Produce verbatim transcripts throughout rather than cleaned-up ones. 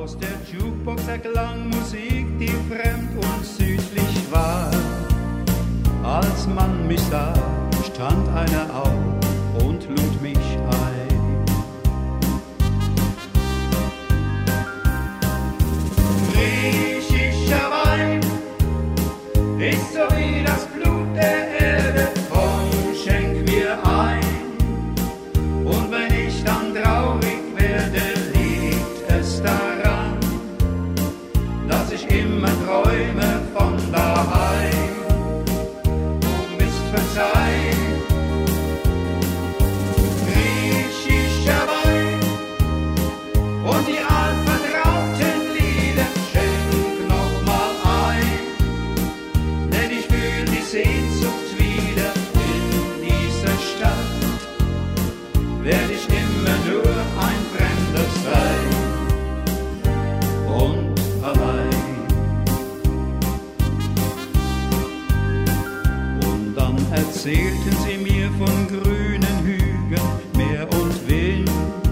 Aus der Jukebox erklang Musik, die fremd und südlich war. Als man mich sah, stand einer auf und lud mich ein. Griechischer Wein ist so wie das Blut der Erde, komm, schenk mir ein. Und wenn ich dann traurig werde, liegt es daran, dass ich immer träume von daheim. Du bist verzeiht, griechischer Wein und die altvertrauten Lieder, schenk noch mal ein, denn ich fühl die Sehnsucht wieder in dieser Stadt, werd ich immer nur ein Fremder sein und allein. Und dann erzählten sie mir von grünen Hügeln, Meer und Wind,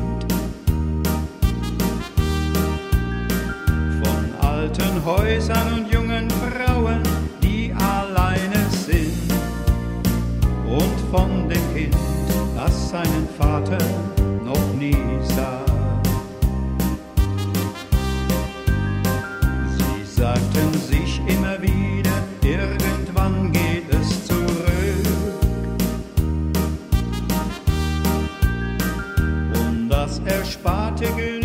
von alten Häusern und jungen Frauen, die alleine sind, und von dem Kind, das seinen Vater noch nie sah. Sie sagten sich immer wieder, irgendwann geht es zurück. Und das ersparte Glück